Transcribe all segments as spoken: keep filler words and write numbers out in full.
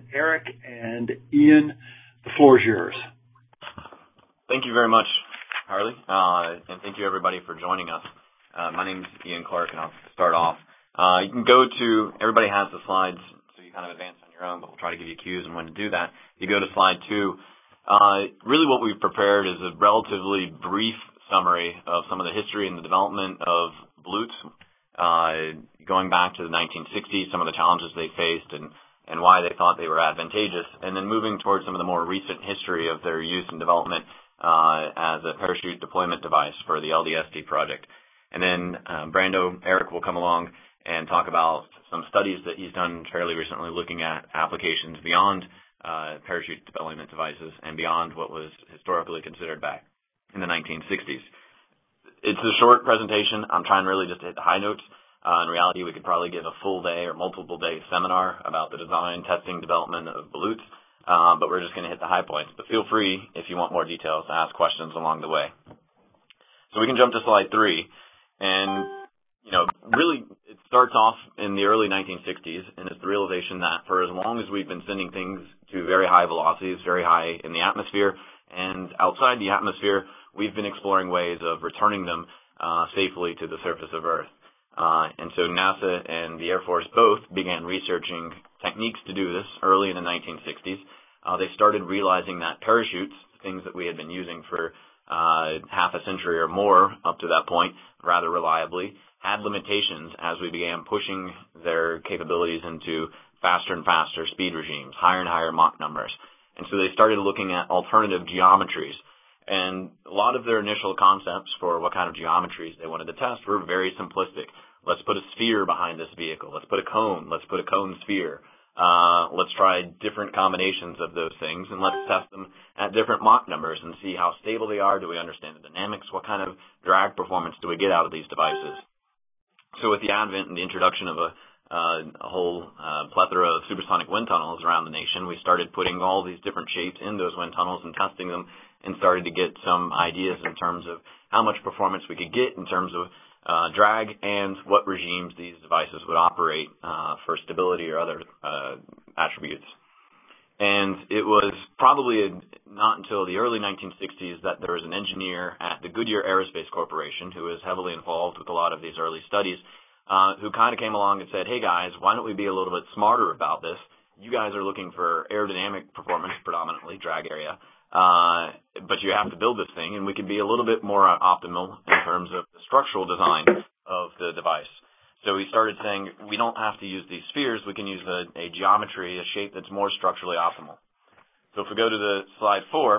Eric and Ian, the floor is yours. Thank you very much, Harley, uh, and thank you everybody for joining us. Uh, my name is Ian Clark, and I'll start off. Uh, you can go to, everybody has the slides, so you kind of advance on your own, but we'll try to give you cues on when to do that. You go to slide two. Uh, really what we've prepared is a relatively brief summary of some of the history and the development of volutes, uh, going back to the nineteen sixties, some of the challenges they faced and, and why they thought they were advantageous, and then moving towards some of the more recent history of their use and development uh, as a parachute deployment device for the L D S T project. And then uh, Brando, Eric will come along and talk about some studies that he's done fairly recently looking at applications beyond uh, parachute deployment devices and beyond what was historically considered back in the nineteen sixties. It's a short presentation. I'm trying really just to hit the high notes. Uh, in reality, we could probably give a full day or multiple day seminar about the design, testing, development of volutes, uh, but we're just going to hit the high points. But feel free, if you want more details, to ask questions along the way. So we can jump to slide three. And, you know, really it starts off in the early nineteen sixties, and it's the realization that for as long as we've been sending things to very high velocities, very high in the atmosphere, and outside the atmosphere, we've been exploring ways of returning them uh, safely to the surface of Earth. Uh, and so NASA and the Air Force both began researching techniques to do this early in the nineteen sixties. Uh, they started realizing that parachutes, things that we had been using for uh, half a century or more up to that point, rather reliably, had limitations as we began pushing their capabilities into faster and faster speed regimes, higher and higher Mach numbers. And so they started looking at alternative geometries. And a lot of their initial concepts for what kind of geometries they wanted to test were very simplistic. Let's put a sphere behind this vehicle. Let's put a cone. Let's put a cone sphere. Uh, let's try different combinations of those things, and let's test them at different Mach numbers and see how stable they are. Do we understand the dynamics? What kind of drag performance do we get out of these devices? So with the advent and the introduction of a Uh, a whole uh, plethora of supersonic wind tunnels around the nation, we started putting all these different shapes in those wind tunnels and testing them, and started to get some ideas in terms of how much performance we could get in terms of uh, drag and what regimes these devices would operate uh, for stability or other uh, attributes. And it was probably a, not until the early nineteen sixties that there was an engineer at the Goodyear Aerospace Corporation who was heavily involved with a lot of these early studies, Uh, who kind of came along and said, hey guys, why don't we be a little bit smarter about this? You guys are looking for aerodynamic performance, predominantly drag area, uh, but you have to build this thing, and we can be a little bit more optimal in terms of the structural design of the device. So we started saying we don't have to use these spheres, we can use a, a geometry, a shape that's more structurally optimal. So if we go to the slide four,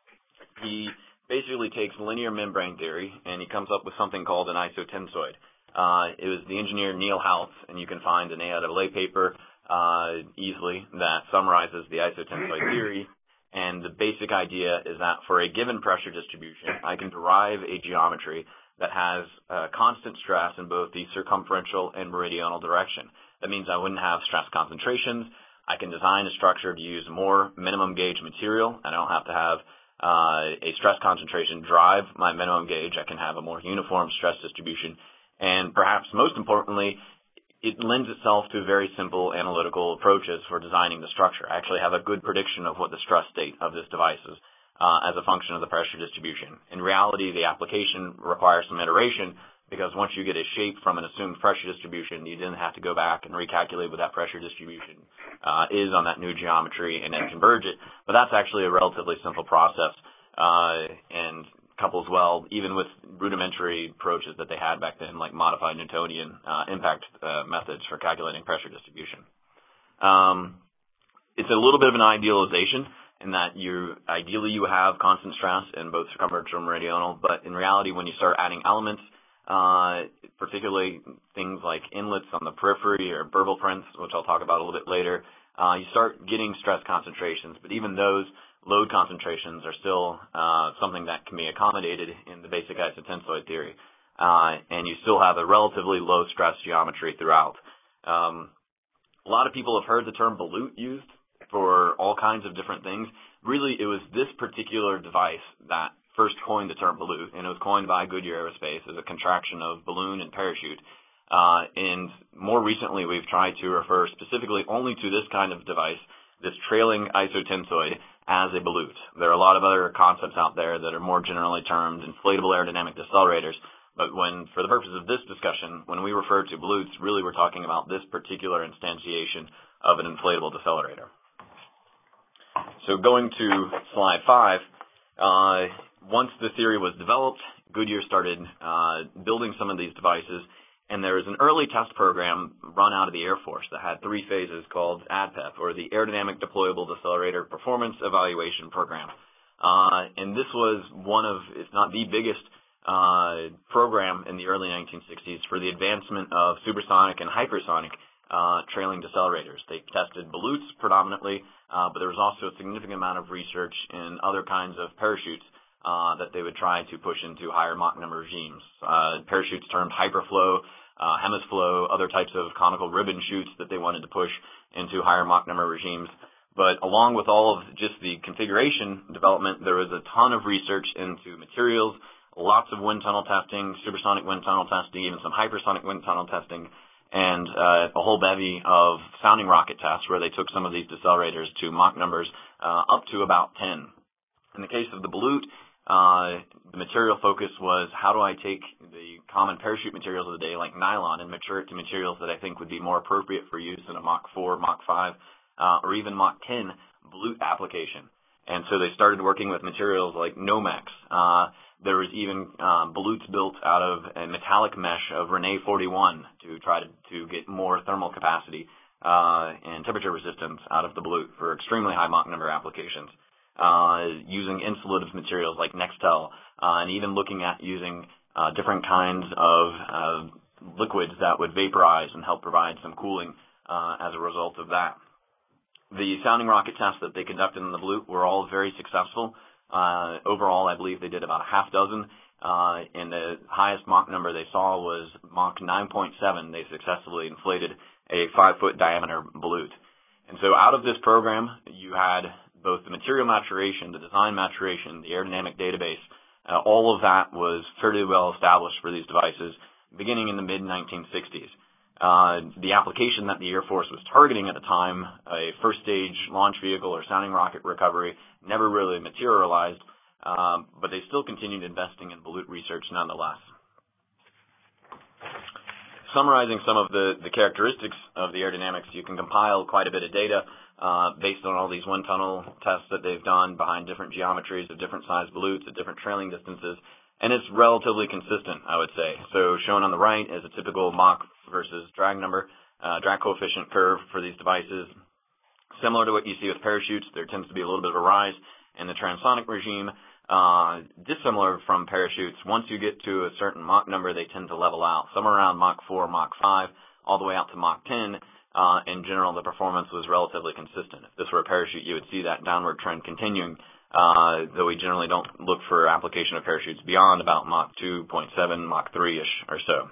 he basically takes linear membrane theory, and he comes up with something called an isotensoid. Uh, it was the engineer Neil Houth, and you can find an A I A paper uh, easily that summarizes the isotensoid theory. And the basic idea is that for a given pressure distribution, I can derive a geometry that has uh, constant stress in both the circumferential and meridional direction. That means I wouldn't have stress concentrations. I can design a structure to use more minimum gauge material, and I don't have to have uh, a stress concentration drive my minimum gauge. I can have a more uniform stress distribution. And perhaps most importantly, it lends itself to very simple analytical approaches for designing the structure. I actually have a good prediction of what the stress state of this device is uh, as a function of the pressure distribution. In reality, the application requires some iteration because once you get a shape from an assumed pressure distribution, you then have to go back and recalculate what that pressure distribution uh, is on that new geometry and then converge it. But that's actually a relatively simple process. Uh, and couples well, even with rudimentary approaches that they had back then, like modified Newtonian uh, impact uh, methods for calculating pressure distribution. Um, it's a little bit of an idealization in that you ideally you have constant stress in both circumferential and meridional, but in reality, when you start adding elements, uh, particularly things like inlets on the periphery or burble prints, which I'll talk about a little bit later, uh, you start getting stress concentrations, but even those load concentrations are still uh, something that can be accommodated in the basic isotensoid theory, uh, and you still have a relatively low stress geometry throughout. Um, a lot of people have heard the term volute used for all kinds of different things. Really, it was this particular device that first coined the term volute, and it was coined by Goodyear Aerospace as a contraction of balloon and parachute. Uh, and more recently, we've tried to refer specifically only to this kind of device this trailing isotensoid as a bolute. There are a lot of other concepts out there that are more generally termed inflatable aerodynamic decelerators, but when, for the purpose of this discussion, when we refer to bolutes, really we're talking about this particular instantiation of an inflatable decelerator. So going to slide five, uh, once the theory was developed, Goodyear started uh, building some of these devices, and there was an early test program run out of the Air Force that had three phases called A D P E P, or the Aerodynamic Deployable Decelerator Performance Evaluation Program. Uh, and this was one of, if not the biggest, uh, program in the early nineteen sixties for the advancement of supersonic and hypersonic uh, trailing decelerators. They tested bolutes predominantly, uh, but there was also a significant amount of research in other kinds of parachutes uh, that they would try to push into higher Mach number regimes. Uh, parachutes termed hyperflow, uh, Hemisflow, other types of conical ribbon chutes that they wanted to push into higher Mach number regimes. But along with all of just the configuration development, there was a ton of research into materials, lots of wind tunnel testing, supersonic wind tunnel testing, even some hypersonic wind tunnel testing, and uh, a whole bevy of sounding rocket tests where they took some of these decelerators to Mach numbers uh, up to about ten. In the case of the bolute, uh, the material focus was how do I take the common parachute materials of the day, like nylon, and mature it to materials that I think would be more appropriate for use in a Mach four, Mach five, uh, or even Mach ten bolute application. And so they started working with materials like Nomex. Uh, There was even um, bolutes built out of a metallic mesh of Rene forty-one to try to, to get more thermal capacity uh, and temperature resistance out of the bolute for extremely high Mach number applications. Uh, using insulative materials like Nextel, uh, and even looking at using uh, different kinds of uh, liquids that would vaporize and help provide some cooling uh, as a result of that. The sounding rocket tests that they conducted in the bolute were all very successful. Uh, overall, I believe they did about a half dozen, uh, and the highest Mach number they saw was Mach nine point seven. They successfully inflated a five-foot diameter bolute. And so out of this program, you had both the material maturation, the design maturation, the aerodynamic database. Uh, all of that was fairly well established for these devices beginning in the mid nineteen sixties. Uh, the application that the Air Force was targeting at the time, a first-stage launch vehicle or sounding rocket recovery, never really materialized, um, but they still continued investing in bolute research nonetheless. Summarizing some of the, the characteristics of the aerodynamics, you can compile quite a bit of data uh, based on all these wind tunnel tests that they've done behind different geometries of different size bolutes at different trailing distances, and it's relatively consistent, I would say. So shown on the right is a typical Mach versus drag number, uh, drag coefficient curve for these devices. Similar to what you see with parachutes, there tends to be a little bit of a rise in the transonic regime. Uh, dissimilar from parachutes, once you get to a certain Mach number, they tend to level out, somewhere around Mach four, Mach five, all the way out to Mach ten. Uh, in general, the performance was relatively consistent. If this were a parachute, you would see that downward trend continuing, uh, though we generally don't look for application of parachutes beyond about Mach two point seven, Mach three-ish or so.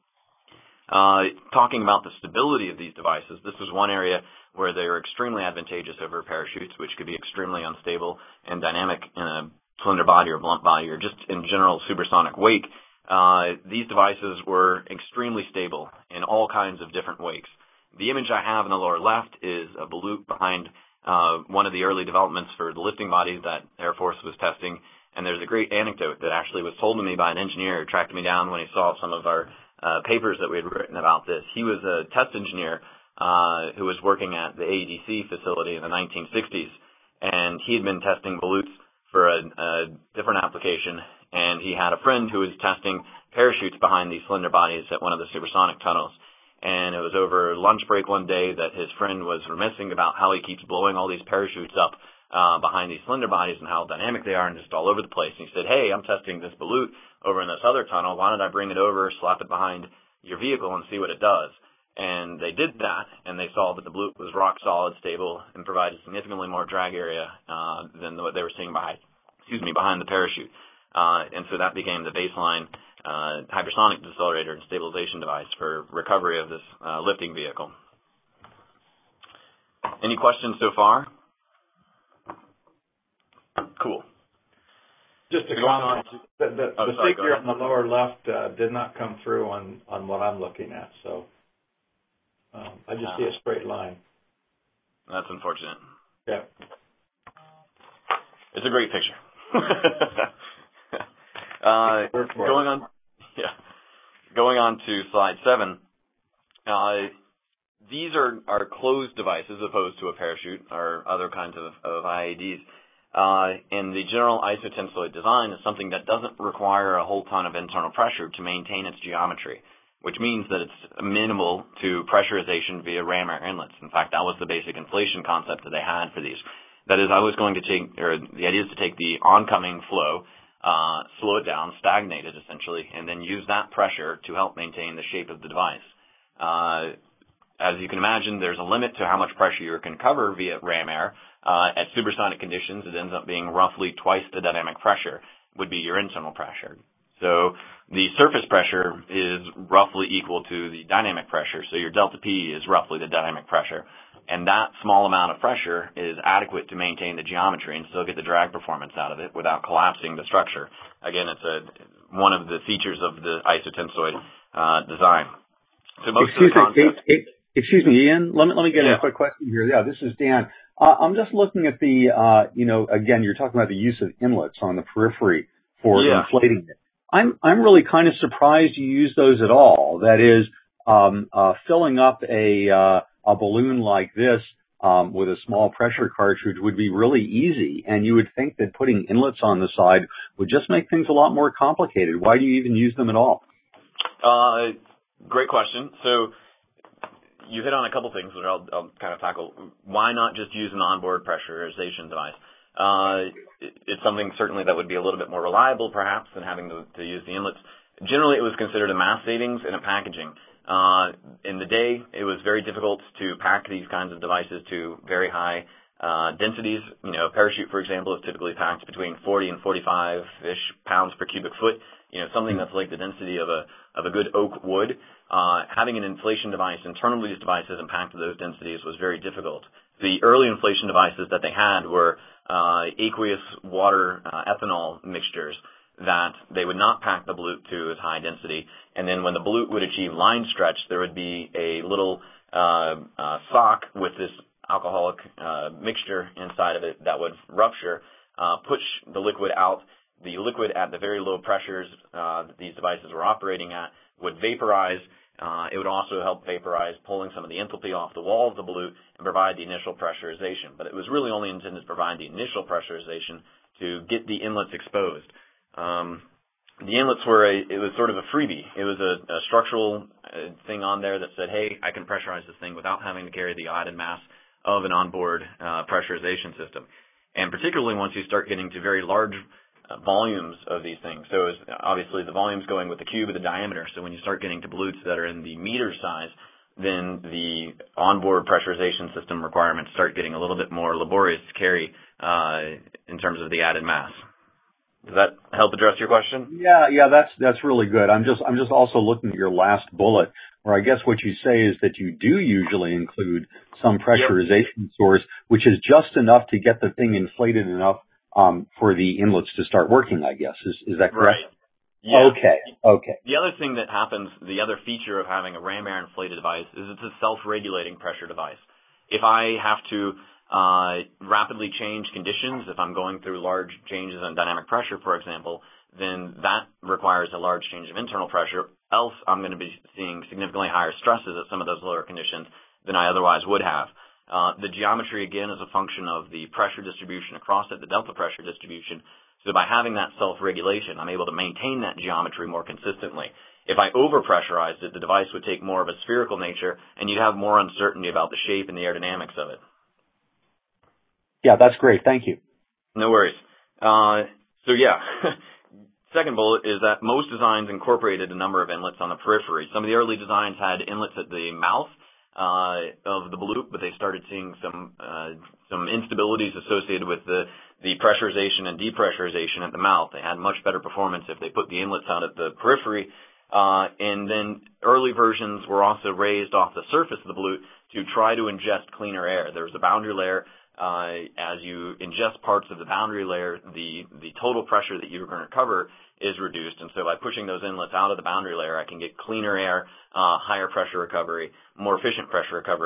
Uh, talking about the stability of these devices, this was one area where they are extremely advantageous over parachutes, which could be extremely unstable and dynamic in a cylinder body or blunt body or just in general supersonic wake. Uh, these devices were extremely stable in all kinds of different wakes. The image I have in the lower left is a bolute behind uh, one of the early developments for the lifting bodies that Air Force was testing, and there's a great anecdote that actually was told to me by an engineer who tracked me down when he saw some of our Uh, papers that we had written about this. He was a test engineer uh, who was working at the A E D C facility in the nineteen sixties, and he had been testing bolutes for a, a different application, and he had a friend who was testing parachutes behind these cylinder bodies at one of the supersonic tunnels. And it was over lunch break one day that his friend was reminiscing about how he keeps blowing all these parachutes up uh, behind these cylinder bodies and how dynamic they are and just all over the place. And he said, hey, I'm testing this bolute over in this other tunnel. Why don't I bring it over, slap it behind your vehicle, and see what it does? And they did that, and they saw that the bolute was rock solid, stable, and provided significantly more drag area uh, than what they were seeing behind, excuse me, behind the parachute. Uh, and so that became the baseline uh, hypersonic decelerator and stabilization device for recovery of this uh, lifting vehicle. Any questions so far? Cool. Just a comment. The, the, oh, the sorry, figure on the lower left uh, did not come through on, on what I'm looking at, so um, I just uh, see a straight line. That's unfortunate. Yeah. It's a great picture. uh, going on, yeah, going on to slide seven. Uh, these are, are closed devices as opposed to a parachute or other kinds of, of I A Ds. Uh, and the general isotensile design is something that doesn't require a whole ton of internal pressure to maintain its geometry, which means that it's minimal to pressurization via ram air inlets. In fact, that was the basic inflation concept that they had for these. That is, I was going to take, or the idea is to take the oncoming flow, uh, slow it down, stagnate it essentially, and then use that pressure to help maintain the shape of the device. Uh, as you can imagine, there's a limit to how much pressure you can cover via ram air. Uh, at supersonic conditions, it ends up being roughly twice the dynamic pressure would be your internal pressure. So the surface pressure is roughly equal to the dynamic pressure, so your delta P is roughly the dynamic pressure. And that small amount of pressure is adequate to maintain the geometry and still get the drag performance out of it without collapsing the structure. Again, it's a one of the features of the isotensile uh, design. So most excuse, of the concepts, me, excuse me, Ian. Let me let me get yeah. in a quick question here. Yeah, this is Dan. Uh, I'm just looking at the, uh, you know, again, you're talking about the use of inlets on the periphery for yeah. inflating it. I'm I'm really kind of surprised you use those at all. That is, um, uh, filling up a uh, a balloon like this um, with a small pressure cartridge would be really easy, and you would think that putting inlets on the side would just make things a lot more complicated. Why do you even use them at all? Uh, great question. So you hit on a couple things that I'll, I'll kind of tackle. Why not just use an onboard pressurization device? Uh, it, it's something certainly that would be a little bit more reliable, perhaps, than having to, to use the inlets. Generally, it was considered a mass savings in a packaging. Uh, in the day, it was very difficult to pack these kinds of devices to very high uh, densities. You know, a parachute, for example, is typically packed between forty and forty-five-ish pounds per cubic foot. You know, something that's like the density of a of a good oak wood. Uh, having an inflation device, internally used devices, and packed to those densities was very difficult. The early inflation devices that they had were uh, aqueous water uh, ethanol mixtures that they would not pack the bolute to as high density. And then when the bolute would achieve line stretch, there would be a little uh, uh, sock with this alcoholic uh, mixture inside of it that would rupture, uh, push the liquid out. The liquid at the very low pressures uh, that these devices were operating at would vaporize. Uh, it would also help vaporize, pulling some of the enthalpy off the wall of the bolute and provide the initial pressurization. But it was really only intended to provide the initial pressurization to get the inlets exposed. Um, the inlets were a, it was sort of a freebie. It was a, a structural uh, thing on there that said, hey, I can pressurize this thing without having to carry the added mass of an onboard uh, pressurization system. And particularly once you start getting to very large uh, volumes of these things. So it's, obviously the volume's going with the cube of the diameter. So when you start getting to bolutes that are in the meter size, then the onboard pressurization system requirements start getting a little bit more laborious to carry uh, in terms of the added mass. Does that help address your question? Yeah, yeah, that's that's really good. I'm just I'm just also looking at your last bullet, where I guess what you say is that you do usually include some pressurization yep. source, which is just enough to get the thing inflated enough um, for the inlets to start working. I guess is is that correct? Right. Yeah. Okay. Okay. The other thing that happens, the other feature of having a ram air inflated device is it's a self-regulating pressure device. If I have to Uh, rapidly change conditions, if I'm going through large changes in dynamic pressure, for example, then that requires a large change of internal pressure. Else, I'm going to be seeing significantly higher stresses at some of those lower conditions than I otherwise would have. Uh, the geometry, again, is a function of the pressure distribution across it, the delta pressure distribution. So by having that self-regulation, I'm able to maintain that geometry more consistently. If I over-pressurized it, the device would take more of a spherical nature, and you'd have more uncertainty about the shape and the aerodynamics of it. Yeah, that's great. Thank you. No worries. Uh, so yeah, second bullet is that most designs incorporated a number of inlets on the periphery. Some of the early designs had inlets at the mouth uh, of the bolute, but they started seeing some uh, some instabilities associated with the, the pressurization and depressurization at the mouth. They had much better performance if they put the inlets out at the periphery. Uh, and then early versions were also raised off the surface of the bolute to try to ingest cleaner air. There was a boundary layer. Uh, as you ingest parts of the boundary layer, the, the total pressure that you're going to cover is reduced. And so by pushing those inlets out of the boundary layer, I can get cleaner air, uh, higher pressure recovery, more efficient pressure recovery.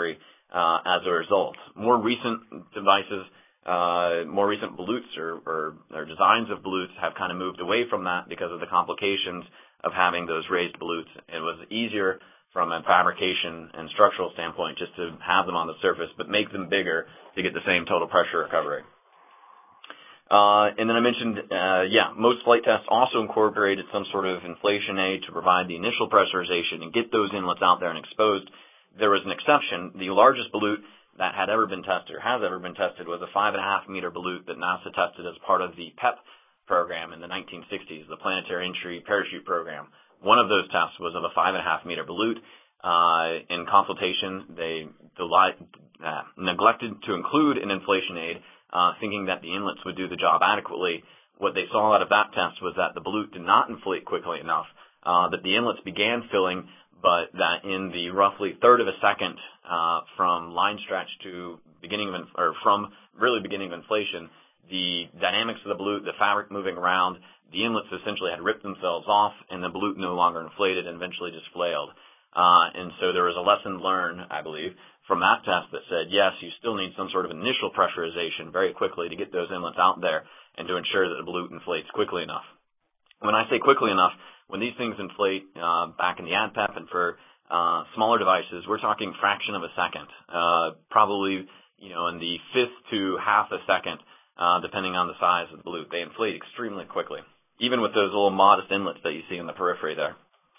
uh, as a result. More recent devices, uh, more recent ballots or, or, or designs of ballots have kind of moved away from that because of the complications of having those raised ballots. It was easier from a fabrication and structural standpoint just to have them on the surface, but make them bigger to get the same total pressure recovery. Uh, and then I mentioned, uh, yeah, most flight tests also incorporated some sort of inflation aid to provide the initial pressurization and get those inlets out there and exposed. There was an exception. The largest balloon that had ever been tested or has ever been tested was a five and a half meter balloon that NASA tested as part of the PEP program in the nineteen sixties, the Planetary Entry Parachute Program. One of those tests was of a five and a half meter balloon. Uh, in consultation, they deli- uh, neglected to include an inflation aid, Uh, thinking that the inlets would do the job adequately. What they saw out of that test was that the balloon did not inflate quickly enough, uh, that the inlets began filling, but that in the roughly third of a second uh, from line stretch to beginning of, or from really beginning of inflation, the dynamics of the balloon, the fabric moving around, the inlets essentially had ripped themselves off, and the balloon no longer inflated and eventually just flailed. Uh, and so there was a lesson learned, I believe, from that test that said, yes, you still need some sort of initial pressurization very quickly to get those inlets out there and to ensure that the balloon inflates quickly enough. When I say quickly enough, when these things inflate uh, back in the A D P E P and for uh, smaller devices, we're talking fraction of a second, uh, probably you know in the fifth to half a second, uh, depending on the size of the balloon. They inflate extremely quickly, even with those little modest inlets that you see in the periphery there.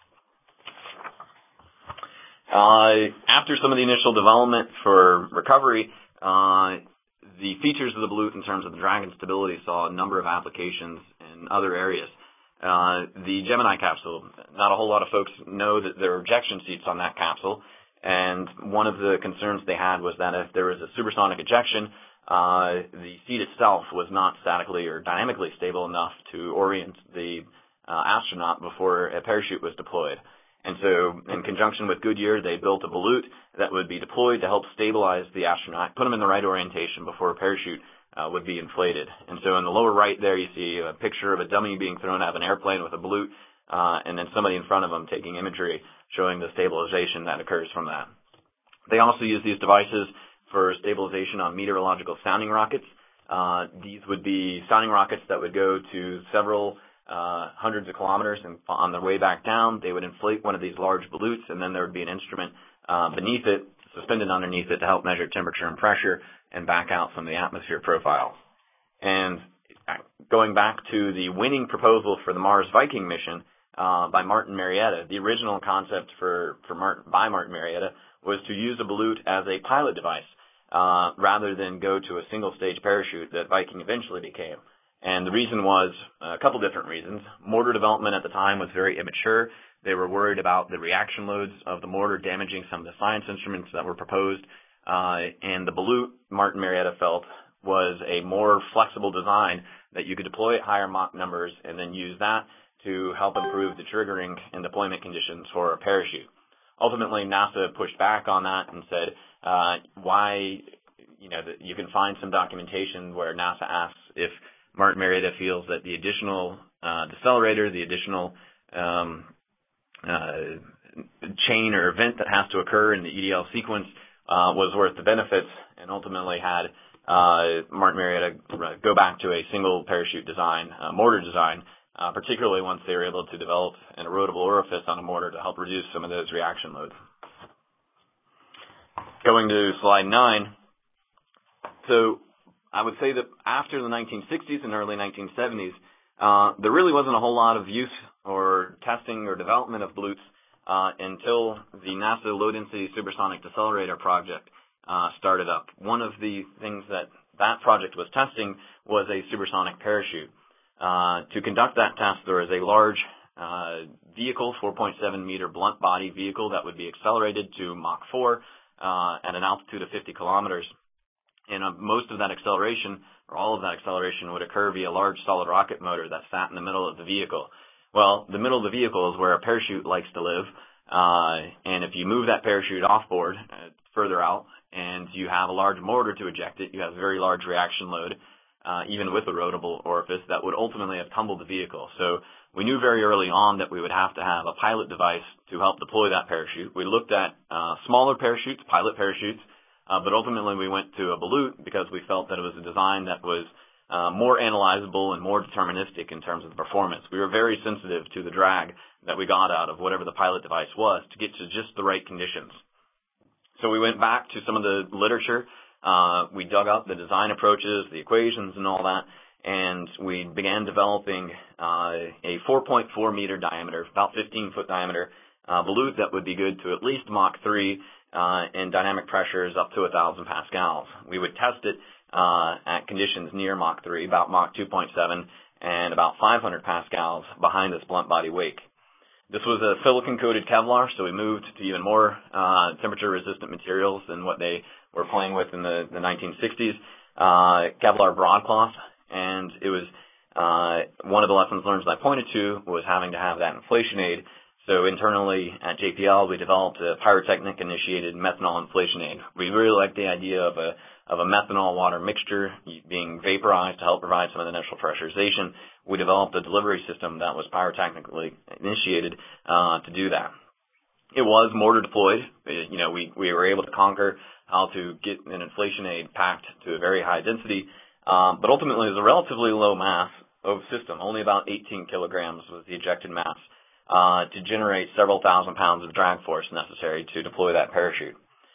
Uh, after some of the initial development for recovery, uh, the features of the balloon in terms of the drag and stability saw a number of applications in other areas. Uh, the Gemini capsule, not a whole lot of folks know that there are ejection seats on that capsule, and one of the concerns they had was that if there was a supersonic ejection, uh, the seat itself was not statically or dynamically stable enough to orient the uh, astronaut before a parachute was deployed. And so, in conjunction with Goodyear, they built a balloon that would be deployed to help stabilize the astronaut, put him in the right orientation before a parachute uh, would be inflated. And so, in the lower right there, you see a picture of a dummy being thrown out of an airplane with a balloon, uh, and then somebody in front of them taking imagery showing the stabilization that occurs from that. They also use these devices for stabilization on meteorological sounding rockets. Uh, these would be sounding rockets that would go to several Uh, hundreds of kilometers, and on their way back down, they would inflate one of these large balloons, and then there would be an instrument uh, beneath it, suspended underneath it, to help measure temperature and pressure and back out from the atmosphere profile. And going back to the winning proposal for the Mars Viking mission uh, by Martin Marietta, the original concept for, for Martin, by Martin Marietta was to use a balloon as a pilot device uh, rather than go to a single-stage parachute that Viking eventually became. And the reason was a couple different reasons. Mortar development at the time was very immature. They were worried about the reaction loads of the mortar damaging some of the science instruments that were proposed. Uh, and the balloon, Martin Marietta felt, was a more flexible design that you could deploy at higher Mach numbers and then use that to help improve the triggering and deployment conditions for a parachute. Ultimately, NASA pushed back on that and said, uh, why, you know, you can find some documentation where NASA asks if Martin Marietta feels that the additional uh, decelerator, the additional um, uh, chain or event that has to occur in the E D L sequence uh, was worth the benefits, and ultimately had uh, Martin Marietta go back to a single parachute design, uh, mortar design, uh, particularly once they were able to develop an erodible orifice on a mortar to help reduce some of those reaction loads. Going to slide nine. So I would say that after the nineteen sixties and early nineteen seventies, uh, there really wasn't a whole lot of use or testing or development of balloons uh, until the NASA Low Density Supersonic Decelerator project uh, started up. One of the things that that project was testing was a supersonic parachute. Uh, to conduct that test, there was a large uh, vehicle, four point seven meter blunt body vehicle that would be accelerated to Mach four uh, at an altitude of fifty kilometers. And uh, most of that acceleration, or all of that acceleration, would occur via a large solid rocket motor that sat in the middle of the vehicle. Well, the middle of the vehicle is where a parachute likes to live, uh, and if you move that parachute off-board uh, further out, and you have a large mortar to eject it, you have a very large reaction load, uh, even with a rotable orifice, that would ultimately have tumbled the vehicle. So we knew very early on that we would have to have a pilot device to help deploy that parachute. We looked at uh, smaller parachutes, pilot parachutes, Uh, but ultimately, we went to a Bolute because we felt that it was a design that was uh, more analyzable and more deterministic in terms of the performance. We were very sensitive to the drag that we got out of whatever the pilot device was to get to just the right conditions. So we went back to some of the literature. Uh, we dug up the design approaches, the equations, and all that, and we began developing uh, a four point four meter diameter, about fifteen foot diameter uh, Bolute that would be good to at least Mach three uh, and dynamic pressures up to one thousand pascals. We would test it uh, at conditions near Mach three, about Mach two point seven, and about five hundred pascals behind this blunt body wake. This was a silicon-coated Kevlar, so we moved to even more uh, temperature-resistant materials than what they were playing with in the, the nineteen sixties. Uh, Kevlar broadcloth, and it was uh, one of the lessons learned that I pointed to was having to have that inflation aid. So internally at J P L, we developed a pyrotechnic-initiated methanol inflation aid. We really liked the idea of a of a methanol-water mixture being vaporized to help provide some of the initial pressurization. We developed a delivery system that was pyrotechnically initiated uh, to do that. It was mortar deployed. It, you know, we, we were able to conquer how to get an inflation aid packed to a very high density, um, but ultimately it was a relatively low mass of system. Only about eighteen kilograms was the ejected mass uh, to generate several thousand pounds of drag force necessary to deploy that parachute.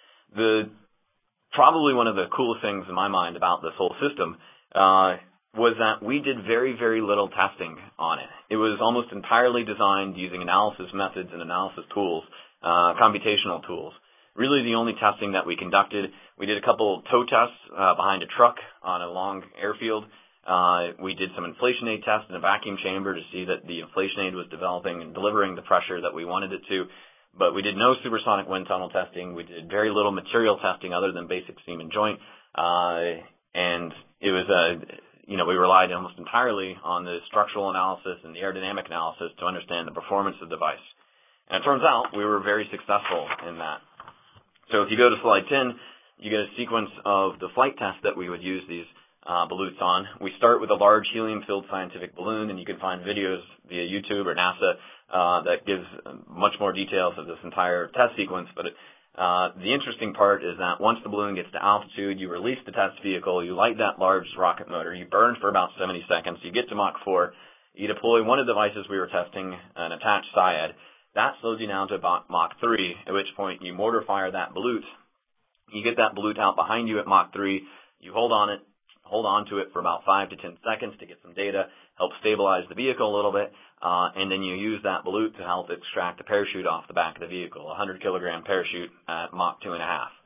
The Probably one of the coolest things in my mind about this whole system uh, was that we did very, very little testing on it. It was almost entirely designed using analysis methods and analysis tools, uh, computational tools. Really the only testing that we conducted, we did a couple tow tests uh, behind a truck on a long airfield. Uh, we did some inflation aid tests in a vacuum chamber to see that the inflation aid was developing and delivering the pressure that we wanted it to. But we did no supersonic wind tunnel testing. We did very little material testing other than basic seam and joint. Uh, and it was a, you know, we relied almost entirely on the structural analysis and the aerodynamic analysis to understand the performance of the device. And it turns out we were very successful in that. So if you go to slide ten, you get a sequence of the flight tests that we would use these uh, Bolutes on. We start with a large helium-filled scientific balloon, and you can find videos via YouTube or NASA Uh, that gives much more details of this entire test sequence. But it, uh, the interesting part is that once the balloon gets to altitude, you release the test vehicle, you light that large rocket motor, you burn for about seventy seconds, you get to Mach four, you deploy one of the devices we were testing, an attached SIAD. That slows you down to about Mach three, at which point you mortar fire that Bolute. You get that Bolute out behind you at Mach three, you hold on it, hold on to it for about five to ten seconds to get some data, help stabilize the vehicle a little bit, uh, and then you use that Bolute to help extract the parachute off the back of the vehicle, a one hundred kilogram parachute at Mach two and a half.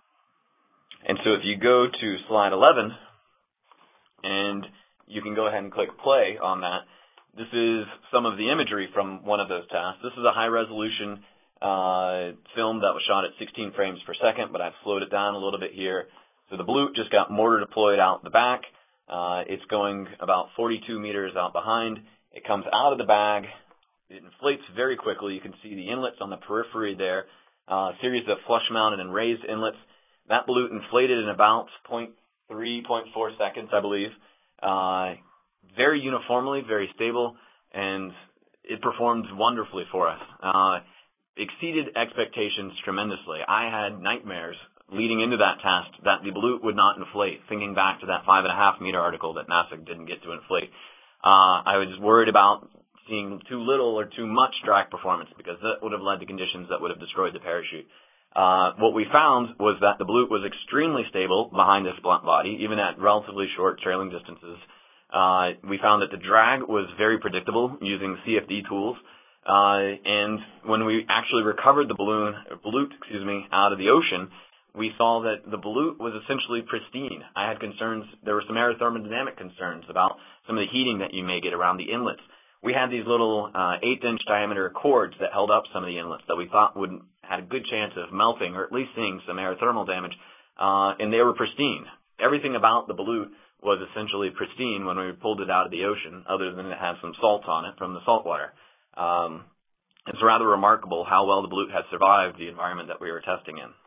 And so if you go to slide eleven, and you can go ahead and click play on that, this is some of the imagery from one of those tests. This is a high-resolution uh, film that was shot at sixteen frames per second, but I've slowed it down a little bit here. So the Bolute just got mortar deployed out the back. Uh, it's going about forty-two meters out behind. It comes out of the bag. It inflates very quickly. You can see the inlets on the periphery there, uh, a series of flush-mounted and raised inlets. That Bolute inflated in about zero point three, zero point four seconds, I believe. Uh, very uniformly, very stable, and it performed wonderfully for us. Uh, exceeded expectations tremendously. I had nightmares leading into that test that the Bolute would not inflate, thinking back to that five and a half meter article that NASA didn't get to inflate. Uh, I was worried about seeing too little or too much drag performance because that would have led to conditions that would have destroyed the parachute. Uh, what we found was that the Bolute was extremely stable behind this blunt body, even at relatively short trailing distances. Uh, we found that the drag was very predictable using C F D tools. Uh, and when we actually recovered the balloon, Bolute, excuse me, out of the ocean, we saw that the Bolute was essentially pristine. I had concerns, there were some aerothermodynamic concerns about some of the heating that you may get around the inlets. We had these little uh, eighth inch diameter cords that held up some of the inlets that we thought would had a good chance of melting or at least seeing some aerothermal damage, uh, and they were pristine. Everything about the Bolute was essentially pristine when we pulled it out of the ocean, other than it had some salt on it from the salt water. Um, it's rather remarkable how well the Bolute has survived the environment that we were testing in.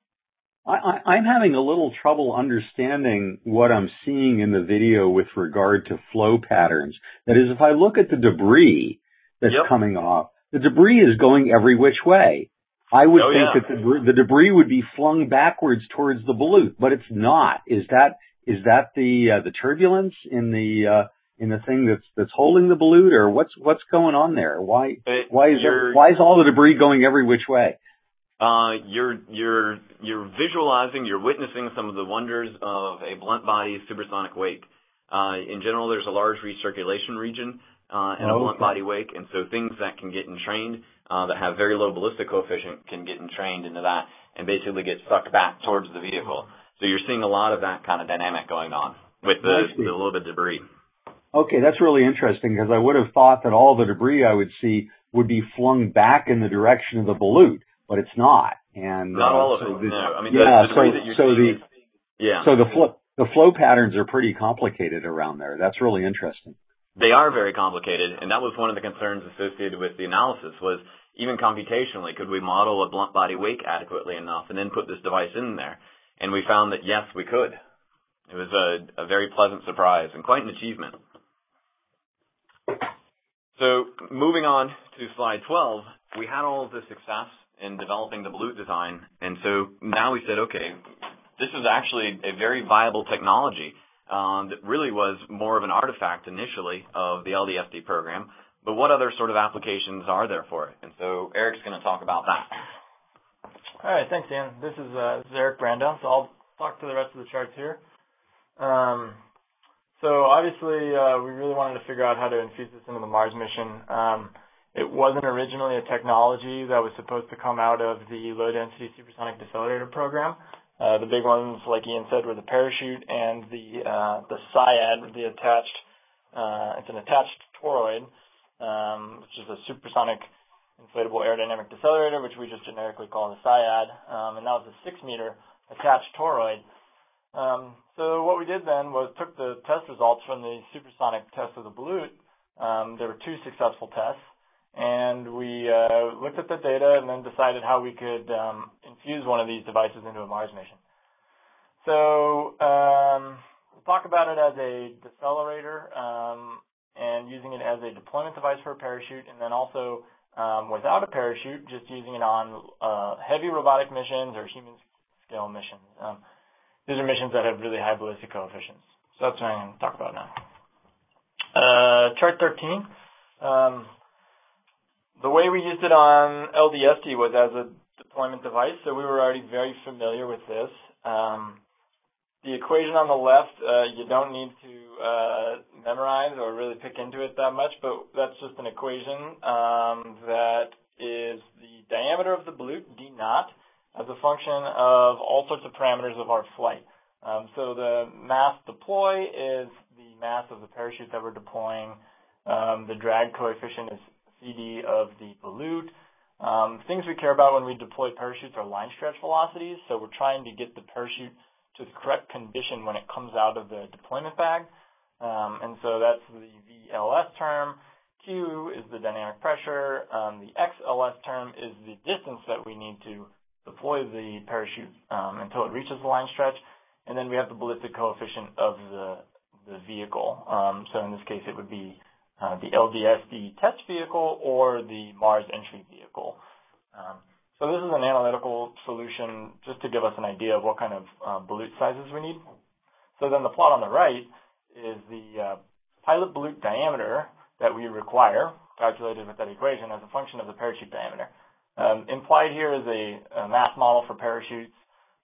I, I'm having a little trouble understanding what I'm seeing in the video with regard to flow patterns. That is, if I look at the debris that's yep. coming off, the debris is going every which way. I would oh, think yeah. that the, the debris would be flung backwards towards the bolute, but it's not. Is that is that the uh, the turbulence in the uh, in the thing that's that's holding the bolute, or what's what's going on there? Why it, why is there, why is all the debris going every which way? Uh, you're you're you're visualizing, you're witnessing some of the wonders of a blunt body supersonic wake. Uh, in general, there's a large recirculation region uh, in a okay. blunt body wake, and so things that can get entrained, uh, that have very low ballistic coefficient, can get entrained into that and basically get sucked back towards the vehicle. So you're seeing a lot of that kind of dynamic going on with the, the little bit of debris. Okay, that's really interesting, because I would have thought that all the debris I would see would be flung back in the direction of the bolute, but it's not. And not uh, all of so it. The, no, I mean yeah, the, the debris so, that you're so seeing the, is, yeah. So the flow the flow patterns are pretty complicated around there. That's really interesting. They are very complicated, and that was one of the concerns associated with the analysis. Was even computationally, could we model a blunt body wake adequately enough, and then put this device in there? And we found that yes, we could. It was a, a very pleasant surprise and quite an achievement. So moving on to slide twelve, we had all of this success in developing the bolute design, and so now we said, okay, this is actually a very viable technology um, that really was more of an artifact initially of the L D S D program, but what other sort of applications are there for it? And so Eric's going to talk about that. All right, thanks, Ian. This is, uh, this is Eric Brandon, so I'll talk to the rest of the charts here. Um, so obviously, uh, we really wanted to figure out how to infuse this into the Mars mission. Um, it wasn't originally a technology that was supposed to come out of the low-density supersonic decelerator program. Uh, the big ones, like Ian said, were the parachute and the uh, the SIAD, the attached. Uh, it's an attached toroid, um, which is a supersonic inflatable aerodynamic decelerator, which we just generically call the SIAD, um, and that was a six-meter attached toroid. Um, so what we did then was took the test results from the supersonic test of the bolute. Um, there were two successful tests, and we uh, looked at the data and then decided how we could um, infuse one of these devices into a Mars mission. So um, we'll talk about it as a decelerator um, and using it as a deployment device for a parachute, and then also um, without a parachute, just using it on uh, heavy robotic missions or human scale missions. Um, these are missions that have really high ballistic coefficients. So that's what I'm going to talk about now. Uh, chart thirteen. Um, The way we used it on L D S D was as a deployment device, so we were already very familiar with this. Um, the equation on the left, uh, you don't need to uh, memorize or really pick into it that much, but that's just an equation um, that is the diameter of the bolute, d naught, as a function of all sorts of parameters of our flight. Um, so the mass deploy is the mass of the parachute that we're deploying. Um, the drag coefficient is C D of the bolute. Um, things we care about when we deploy parachutes are line stretch velocities, so we're trying to get the parachute to the correct condition when it comes out of the deployment bag. Um, and so that's the V L S term. Q is the dynamic pressure. Um, the X L S term is the distance that we need to deploy the parachute um, until it reaches the line stretch. And then we have the ballistic coefficient of the, the vehicle. Um, so in this case, it would be Uh, the L D S D test vehicle or the Mars entry vehicle. Um, so this is an analytical solution just to give us an idea of what kind of uh, bolute sizes we need. So then the plot on the right is the uh, pilot bolute diameter that we require, calculated with that equation as a function of the parachute diameter. Um, implied here is a, a mass model for parachutes,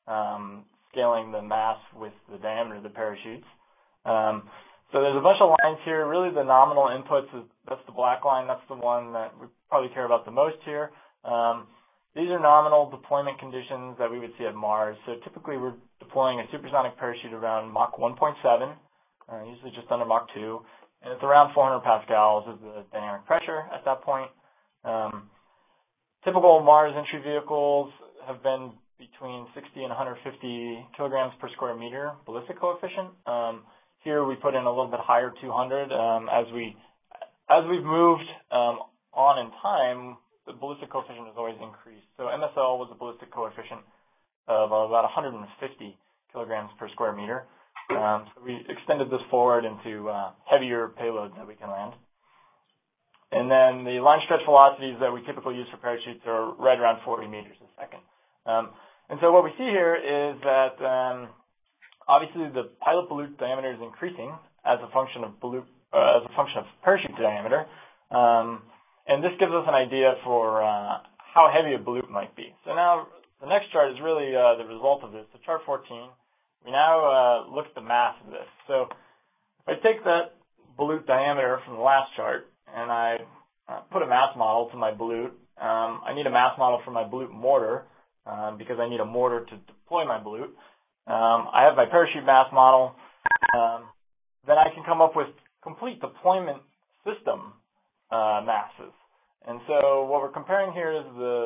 um, scaling the mass with the diameter of the parachutes. Um, So there's a bunch of lines here. Really the nominal inputs, is that's the black line. That's the one that we probably care about the most here. Um, these are nominal deployment conditions that we would see at Mars. So typically we're deploying a supersonic parachute around Mach one point seven, uh, usually just under Mach two. And it's around four hundred pascals is the dynamic pressure at that point. Um, typical Mars entry vehicles have been between sixty and one hundred fifty kilograms per square meter ballistic coefficient. Um, Here we put in a little bit higher, two hundred. Um, as we, as we've moved um, on in time, the ballistic coefficient has always increased. So M S L was a ballistic coefficient of about one hundred fifty kilograms per square meter. Um, so we extended this forward into uh, heavier payloads that we can land. and then the line stretch velocities that we typically use for parachutes are right around forty meters a second. Um, and so what we see here is that um, obviously the pilot bolute diameter is increasing as a function of bolute, uh, as a function of parachute diameter, um, and this gives us an idea for uh, how heavy a bolute might be. So now the next chart is really uh, the result of this. So chart fourteen, we now uh, look at the mass of this. So if I take that bolute diameter from the last chart and I uh, put a mass model to my bolute, um, I need a mass model for my bolute mortar um, because I need a mortar to deploy my bolute. Um, I have my parachute mass model. Um, then I can come up with complete deployment system uh, masses. And so what we're comparing here is the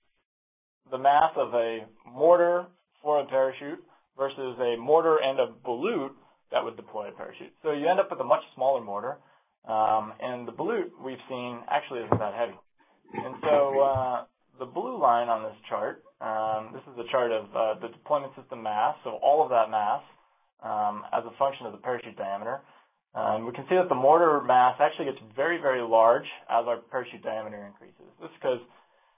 the mass of a mortar for a parachute versus a mortar and a bolute that would deploy a parachute. So you end up with a much smaller mortar, um, and the bolute we've seen actually isn't that heavy. And so uh, the blue line on this chart, um, this is a chart of uh, the deployment system mass, so all of that mass um, as a function of the parachute diameter. Um, we can see that the mortar mass actually gets very, very large as our parachute diameter increases. This is because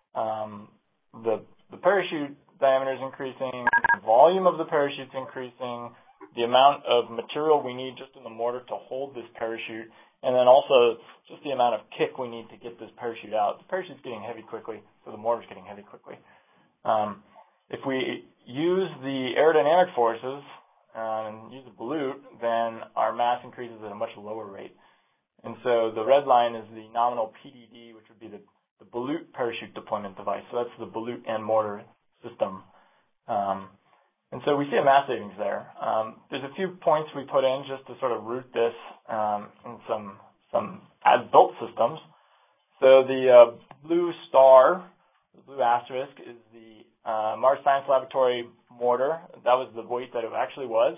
um, the, the parachute diameter is increasing, the volume of the parachute is increasing, the amount of material we need just in the mortar to hold this parachute, and then also just the amount of kick we need to get this parachute out. The parachute's getting heavy quickly, so the mortar's getting heavy quickly. Um, if we use the aerodynamic forces um, and use a bolute, then our mass increases at a much lower rate. And so the red line is the nominal P D D, which would be the, the bolute parachute deployment device. So that's the bolute and mortar system. Um, and so we see a mass savings there. Um, there's a few points we put in just to sort of root this um, in some some as-built systems. So the uh, blue star, the blue asterisk, is the uh, Mars Science Laboratory mortar. That was the weight that it actually was,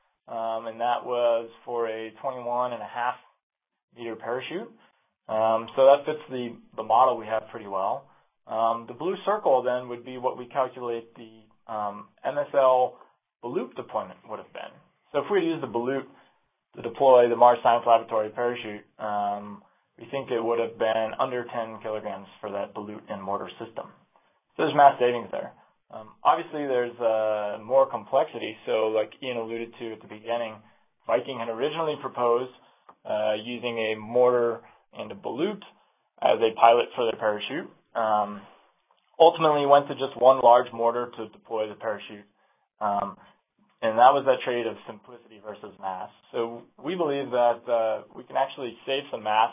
um, and that was for a twenty-one and a half meter parachute. Um, so that fits the, the model we have pretty well. Um, the blue circle then would be what we calculate the um, M S L bolute deployment would have been. So if we use the bolute to deploy the Mars Science Laboratory parachute, um, we think it would have been under ten kilograms for that bolute and mortar system. So there's mass savings there. Um, obviously, there's uh, more complexity. So like Ian alluded to at the beginning, Viking had originally proposed uh, using a mortar and a bolute as a pilot for their parachute. Um, ultimately went to just one large mortar to deploy the parachute. Um, and that was that trade of simplicity versus mass. So we believe that uh, we can actually save some mass,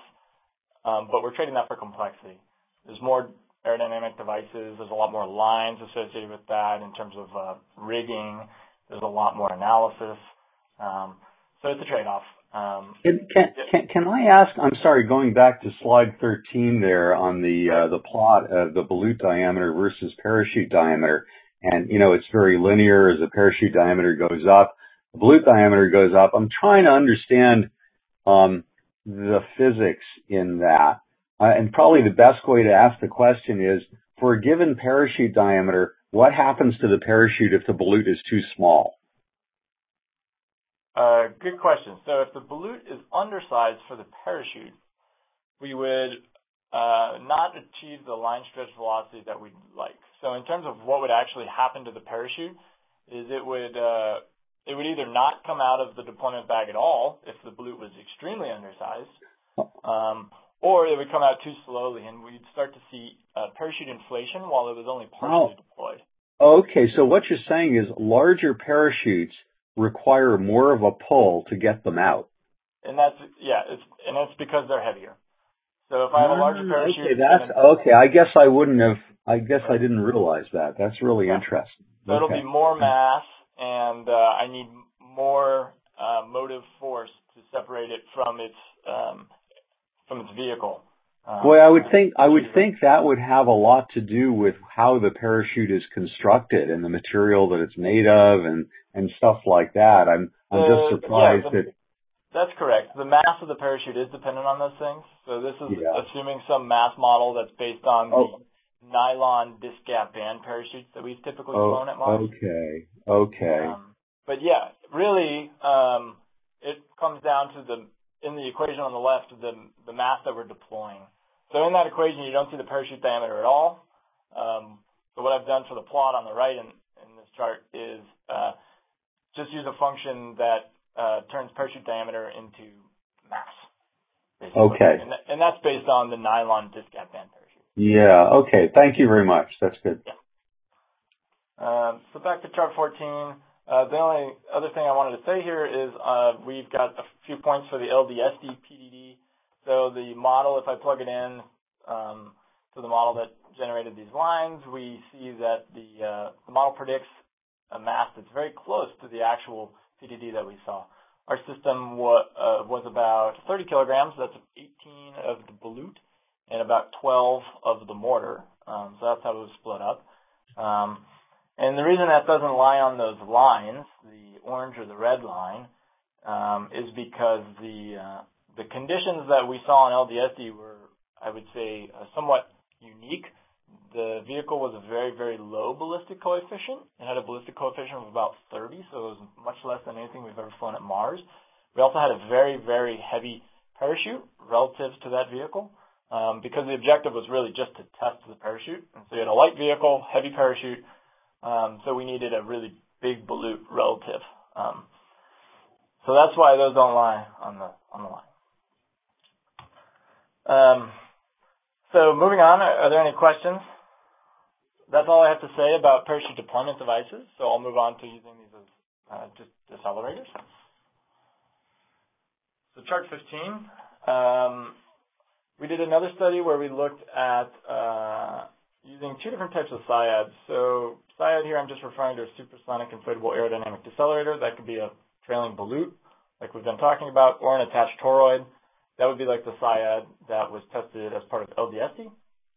um, but we're trading that for complexity. There's more aerodynamic devices. There's a lot more lines associated with that in terms of uh, rigging. There's a lot more analysis. Um, so it's a trade-off. Um, can, can, can, can I ask, I'm sorry, going back to slide thirteen there on the, uh, the plot of the bolute diameter versus parachute diameter. And, you know, it's very linear as the parachute diameter goes up, the bolute diameter goes up. I'm trying to understand, um, the physics in that. Uh, and probably the best way to ask the question is, for a given parachute diameter, what happens to the parachute if the bolute is too small? Uh, good question. So if the bolute is undersized for the parachute, we would uh, not achieve the line stretch velocity that we'd like. So in terms of what would actually happen to the parachute, is it would uh, it would either not come out of the deployment bag at all if the bolute was extremely undersized, um, or it would come out too slowly, and we'd start to see uh, parachute inflation while it was only partially oh. deployed. Okay, so what you're saying is larger parachutes require more of a pull to get them out. And that's, yeah, it's, and it's because they're heavier. So if I have a larger parachute... Okay, that's, okay, I guess I wouldn't have, I guess right. I didn't realize that. That's really yeah. interesting. So okay. it'll be more mass, and uh, I need more uh, motive force to separate it from its, um, from its vehicle. Um, Boy, I would think I would think that would have a lot to do with how the parachute is constructed and the material that it's made of and, and stuff like that. I'm I'm the, just surprised yeah, the, that. That's correct. The mass of the parachute is dependent on those things. So this is yeah. assuming some mass model that's based on oh. the nylon disc gap band parachutes that we've typically oh, flown at Mars. Okay. Okay. Um, but yeah, really, um, it comes down to the in the equation on the left, the the mass that we're deploying. So in that equation, you don't see the parachute diameter at all. Um, so what I've done for the plot on the right in, in this chart is uh, just use a function that uh, turns parachute diameter into mass. Basically. Okay. And, th- and that's based on the nylon disc gap band parachute. Yeah. Okay. Thank you very much. That's good. Yeah. Um, so back to chart fourteen. Uh, the only other thing I wanted to say here is uh, we've got a few points for the L D S D P D D. So the model, if I plug it in um, to the model that generated these lines, we see that the, uh, the model predicts a mass that's very close to the actual P D D that we saw. Our system wa- uh, was about thirty kilograms. That's eighteen of the bolute and about twelve of the mortar. Um, so that's how it was split up. Um, and the reason that doesn't lie on those lines, the orange or the red line, um, is because the uh, the conditions that we saw on L D S D were, I would say, uh, somewhat unique. The vehicle was a very, very low ballistic coefficient. It had a ballistic coefficient of about thirty, so it was much less than anything we've ever flown at Mars. We also had a very, very heavy parachute relative to that vehicle, um, because the objective was really just to test the parachute. And so you had a light vehicle, heavy parachute, um, so we needed a really big balloon relative. Um, so that's why those don't lie on the on the line. Um, so moving on, are, are there any questions? That's all I have to say about parachute deployment devices, so I'll move on to using these as uh, just decelerators. So chart fifteen, um, we did another study where we looked at uh, using two different types of S I A Ds. So S I A D here I'm just referring to a supersonic inflatable aerodynamic decelerator. That could be a trailing bolute, like we've been talking about, or an attached toroid. That would be like the S I A D that was tested as part of L D S D.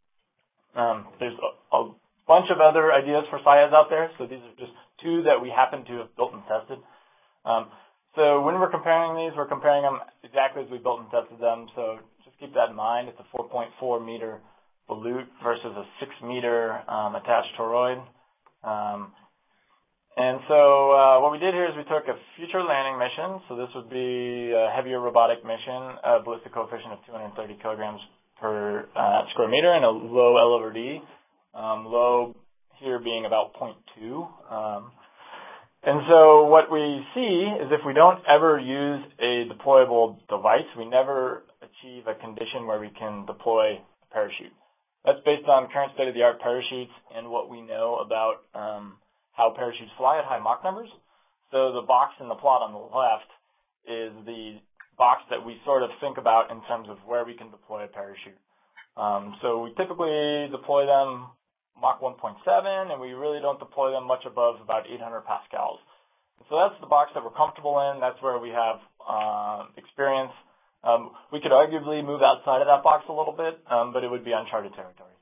Um, there's a, a bunch of other ideas for S I A Ds out there, so these are just two that we happen to have built and tested. Um, so when we're comparing these, we're comparing them exactly as we built and tested them, so just keep that in mind. It's a four point four meter bolute versus a six meter um, attached toroid. Um, and so uh, what we did here is we took a future landing mission, so this would be a heavier robotic mission, a ballistic coefficient of two hundred thirty kilograms per uh, square meter, and a low L over D. Um, low here being about zero point two. Um, and so what we see is if we don't ever use a deployable device, we never achieve a condition where we can deploy a parachute. That's based on current state-of-the-art parachutes and what we know about um, how parachutes fly at high Mach numbers. So the box in the plot on the left is the box that we sort of think about in terms of where we can deploy a parachute. Um, so we typically deploy them Mach one point seven, and we really don't deploy them much above about eight hundred pascals. So that's the box that we're comfortable in. That's where we have uh, experience. Um, we could arguably move outside of that box a little bit, um, but it would be uncharted territory.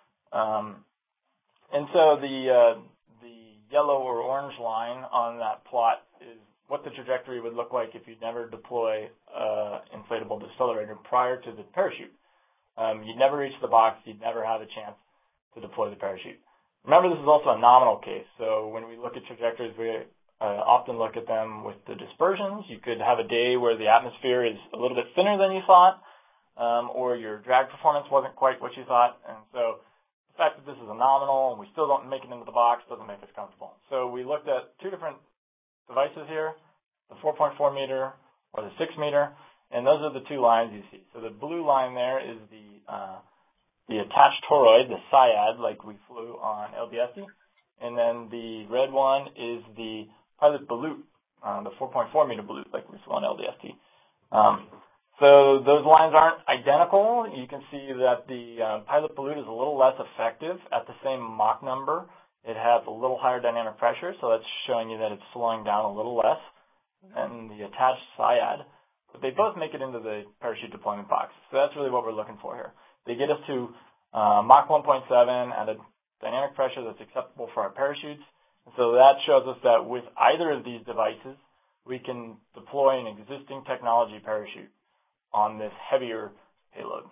Um, and so the uh, the yellow or orange line on that plot is what the trajectory would look like if you'd never deploy uh, inflatable decelerator prior to the parachute. Um, you'd never reach the box. You'd never have a chance to deploy the parachute. Remember, this is also a nominal case, so when we look at trajectories, we uh, often look at them with the dispersions. You could have a day where the atmosphere is a little bit thinner than you thought, um, or your drag performance wasn't quite what you thought, and so the fact that this is a nominal and we still don't make it into the box doesn't make us comfortable. So we looked at two different devices here, the four point four meter or the six meter, and those are the two lines you see. So the blue line there is the uh, the attached toroid, the S I A D, like we flew on L D S D, and then the red one is the pilot bolute, uh, the four point four meter bolute, like we flew on L D S D. Um, so those lines aren't identical. You can see that the uh, pilot bolute is a little less effective at the same Mach number. It has a little higher dynamic pressure, so that's showing you that it's slowing down a little less than the attached S I A D. But they both make it into the parachute deployment box. So that's really what we're looking for here. They get us to uh, Mach one point seven at a dynamic pressure that's acceptable for our parachutes. And so that shows us that with either of these devices, we can deploy an existing technology parachute on this heavier payload.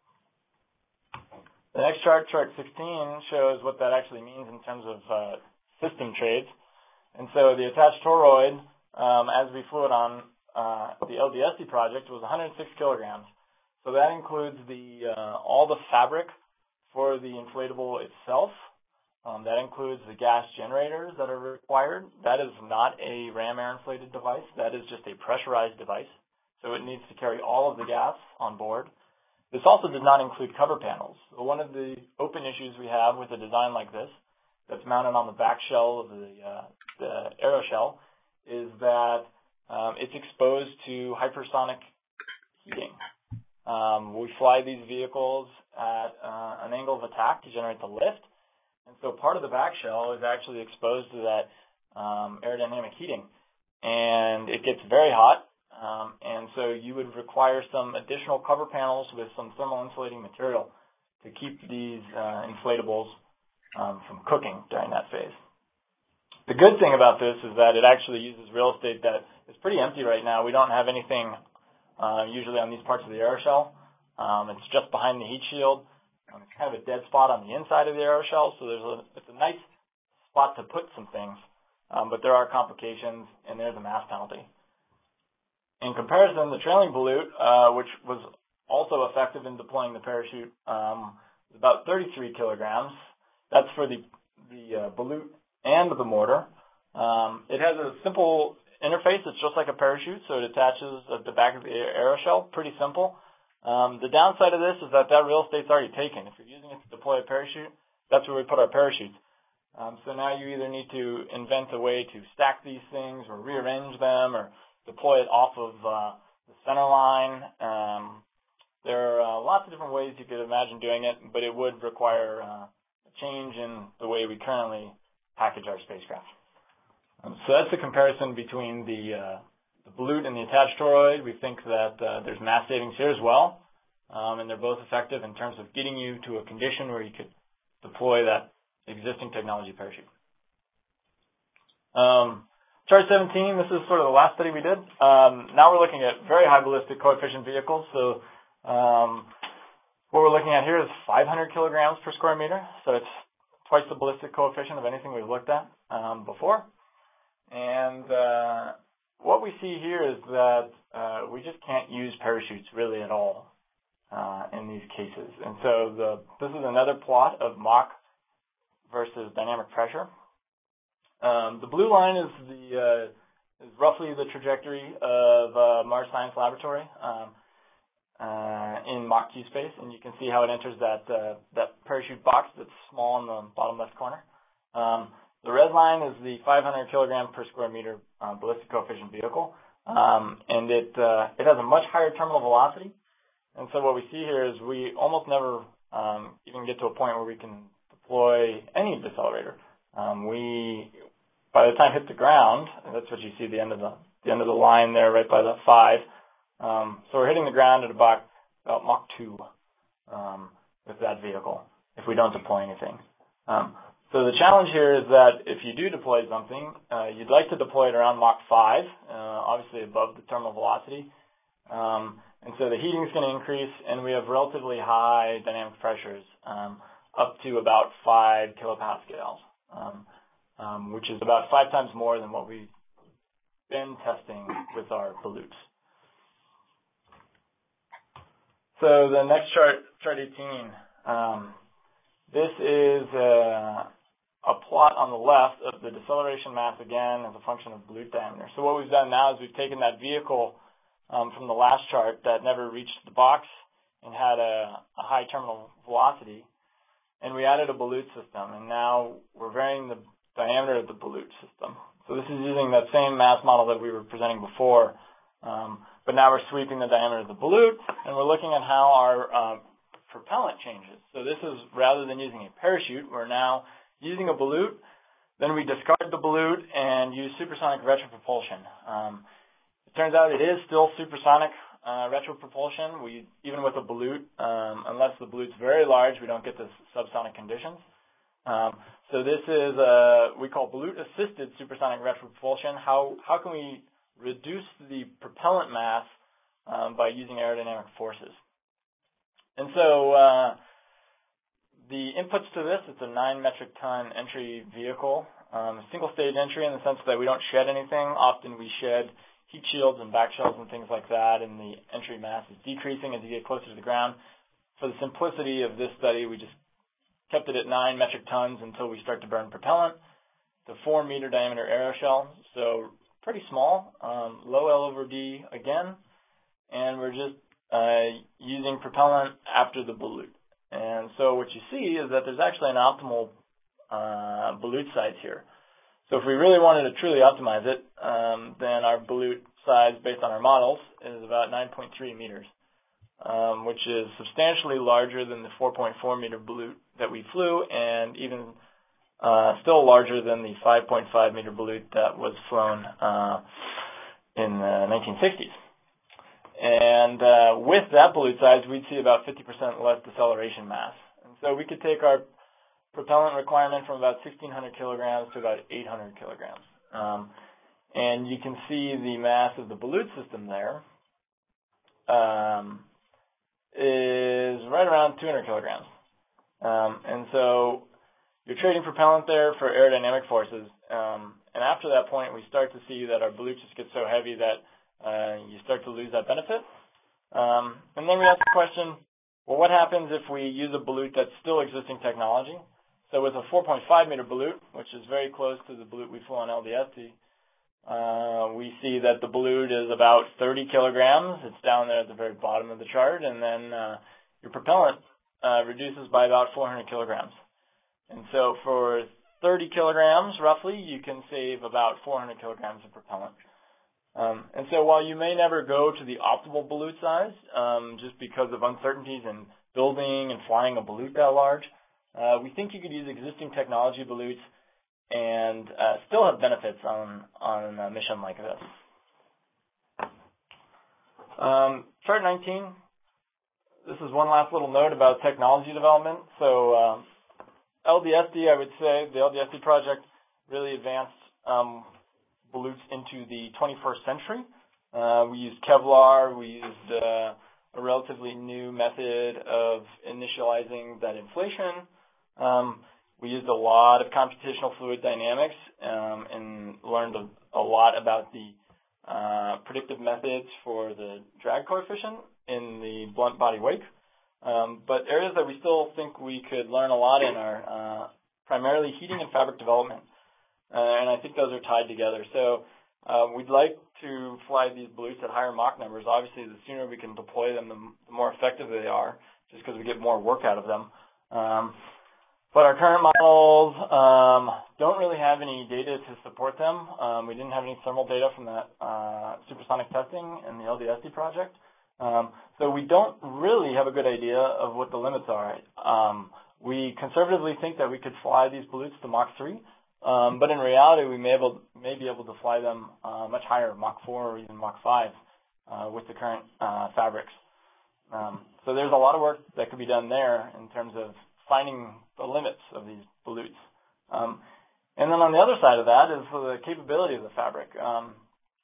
The next chart, chart sixteen, shows what that actually means in terms of uh, system trades. And so the attached toroid, um, as we flew it on uh, the L D S D project, was one hundred six kilograms. So that includes the uh, all the fabric for the inflatable itself. Um, that includes the gas generators that are required. That is not a ram air inflated device. That is just a pressurized device. So it needs to carry all of the gas on board. This also does not include cover panels. So one of the open issues we have with a design like this that's mounted on the back shell of the, uh, the aeroshell is that um, it's exposed to hypersonic heating. Um, we fly these vehicles at uh, an angle of attack to generate the lift. And so part of the back shell is actually exposed to that um, aerodynamic heating. And it gets very hot. Um, and so you would require some additional cover panels with some thermal insulating material to keep these uh, inflatables um, from cooking during that phase. The good thing about this is that it actually uses real estate that is pretty empty right now. We don't have anything uh, usually on these parts of the aeroshell. Um, it's just behind the heat shield. Um, it's kind of a dead spot on the inside of the aeroshell, so there's a, it's a nice spot to put some things, um, but there are complications, and there's a mass penalty. In comparison, the trailing volute, uh, which was also effective in deploying the parachute, um, is about thirty-three kilograms. That's for the, the uh, volute and the mortar. Um, it has a simple interface. It's just like a parachute, so it attaches at the back of the aeroshell. Pretty simple. Um, the downside of this is that that real estate's already taken. If you're using it to deploy a parachute, that's where we put our parachutes. Um, so now you either need to invent a way to stack these things or rearrange them or deploy it off of uh, the center line. Um, there are uh, lots of different ways you could imagine doing it, but it would require uh, a change in the way we currently package our spacecraft. Um, so that's the comparison between the uh, the volute and the attached toroid. We think that uh, there's mass savings here as well, um, and they're both effective in terms of getting you to a condition where you could deploy that existing technology parachute. Um, Chart seventeen, this is sort of the last study we did. Um, now we're looking at very high ballistic coefficient vehicles. So um, what we're looking at here is five hundred kilograms per square meter. So it's twice the ballistic coefficient of anything we've looked at um, before. And uh, what we see here is that uh, we just can't use parachutes really at all uh, in these cases. And so the, this is another plot of Mach versus dynamic pressure. Um, the blue line is the uh, is roughly the trajectory of uh, Mars Science Laboratory um, uh, in Mach Q space, and you can see how it enters that uh, that parachute box that's small in the bottom left corner. Um, The red line is the five hundred kilogram per square meter uh, ballistic coefficient vehicle, um, and it uh, it has a much higher terminal velocity. And so what we see here is we almost never um, even get to a point where we can deploy any decelerator. Um, we by the time it hits the ground, and that's what you see at the end of the the end of the line there, right by the five. Um, so we're hitting the ground at about about Mach two um, with that vehicle if we don't deploy anything. Um, So the challenge here is that if you do deploy something, uh, you'd like to deploy it around Mach five, uh, obviously above the terminal velocity. Um, and so the heating is going to increase, and we have relatively high dynamic pressures, um, up to about five kilopascals, um, um, which is about five times more than what we've been testing with our volutes. So the next chart, chart eighteen, um, this is uh, a plot on the left of the deceleration mass again as a function of volute diameter. So what we've done now is we've taken that vehicle um, from the last chart that never reached the box and had a, a high terminal velocity, and we added a volute system, and now we're varying the diameter of the volute system. So this is using that same mass model that we were presenting before, um, but now we're sweeping the diameter of the volute, and we're looking at how our uh, propellant changes. So this is, rather than using a parachute, we're now using a volute. Then we discard the volute and use supersonic retropropulsion. Um, it turns out it is still supersonic uh, retropropulsion. We, even with a volute, um, unless the volute's very large, we don't get the subsonic conditions. Um, so this is uh, we call volute-assisted supersonic retropropulsion. How how can we reduce the propellant mass um, by using aerodynamic forces? And so uh, the inputs to this, it's a nine metric ton entry vehicle, um, single stage entry in the sense that we don't shed anything. Often we shed heat shields and back shells and things like that, and the entry mass is decreasing as you get closer to the ground. For the simplicity of this study, we just kept it at nine metric tons until we start to burn propellant. It's a four meter diameter aeroshell, so pretty small, um, low L over D again, and we're just uh, using propellant after the bolute. And so what you see is that there's actually an optimal uh, bolute size here. So if we really wanted to truly optimize it, um, then our bolute size based on our models is about nine point three meters, um, which is substantially larger than the four point four meter bolute that we flew, and even uh, still larger than the five point five meter bolute that was flown uh, in the nineteen sixties. And uh, with that bolute size, we'd see about fifty percent less deceleration mass. And so we could take our propellant requirement from about sixteen hundred kilograms to about eight hundred kilograms. Um, and you can see the mass of the bolute system there um, is right around two hundred kilograms. Um, and so you're trading propellant there for aerodynamic forces. Um, and after that point, we start to see that our bolute just gets so heavy that uh, you start to lose that benefit. Um, and then we ask the question, well, what happens if we use a bolute that's still existing technology? So with a four point five meter bolute, which is very close to the bolute we flew on L D S T, uh, we see that the bolute is about thirty kilograms. It's down there at the very bottom of the chart. And then uh, your propellant uh, reduces by about four hundred kilograms. And so for thirty kilograms, roughly, you can save about four hundred kilograms of propellant. Um, and so while you may never go to the optimal bolute size, um, just because of uncertainties in building and flying a bolute that large, uh, we think you could use existing technology bolutes and uh, still have benefits on, on a mission like this. Um, chart nineteen, this is one last little note about technology development. So uh, L D S D, I would say, the L D S D project really advanced um, bolutes into the twenty-first century. Uh, we used Kevlar. We used uh, a relatively new method of initializing that inflation. Um, we used a lot of computational fluid dynamics um, and learned a, a lot about the uh, predictive methods for the drag coefficient in the blunt body wake. Um, but areas that we still think we could learn a lot in are uh, primarily heating and fabric development. Uh, and I think those are tied together. So uh, we'd like to fly these bolutes at higher Mach numbers. Obviously, the sooner we can deploy them, the, the more effective they are, just because we get more work out of them. Um, but our current models um, don't really have any data to support them. Um, we didn't have any thermal data from that uh, supersonic testing in the L D S D project. Um, so we don't really have a good idea of what the limits are. Um, we conservatively think that we could fly these bolutes to Mach three. Um, but in reality, we may, able, may be able to fly them uh, much higher, Mach four or even Mach five, uh, with the current uh, fabrics. Um, so there's a lot of work that could be done there in terms of finding the limits of these bolutes. Um, and then on the other side of that is the capability of the fabric. Um,